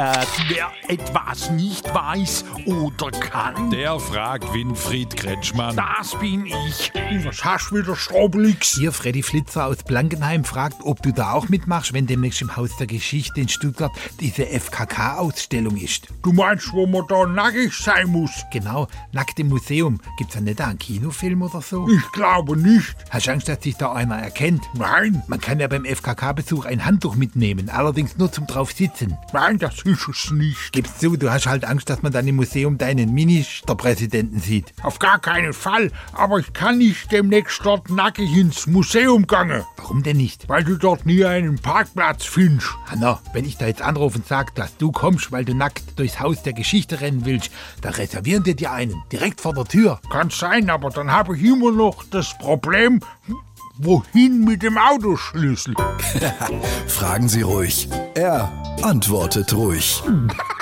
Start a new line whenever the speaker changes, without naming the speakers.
Wer etwas nicht weiß oder kann,
Der fragt Winfried Kretschmann.
das bin ich.
Was hast du wieder, Strobelix?
Hier, Freddy Flitzer aus Blankenheim fragt, ob du da auch mitmachst, wenn demnächst im Haus der Geschichte in Stuttgart diese FKK-Ausstellung ist.
Du meinst, wo man da nackig sein muss?
Genau, nackt im Museum. Gibt's da nicht da einen Kinofilm oder so?
Ich glaube nicht.
Hast du Angst, dass sich da einer erkennt?
Nein,
Man kann ja beim FKK-Besuch ein Handtuch mitnehmen, allerdings nur zum drauf sitzen.
nein, das ist es nicht.
Gib's zu, du hast halt Angst, dass man dann im Museum deinen Ministerpräsidenten sieht.
Auf gar keinen Fall. Aber ich kann nicht demnächst dort nackig ins Museum gange,
Warum denn nicht?
weil du dort nie einen Parkplatz findest.
Hanna, wenn ich da jetzt anrufe und sag, dass du kommst, weil du nackt durchs Haus der Geschichte rennen willst, dann reservieren die dir einen, direkt vor der Tür.
Kann sein, aber dann habe ich immer noch das Problem, wohin mit dem Autoschlüssel?
Fragen Sie ruhig. Er antwortet ruhig.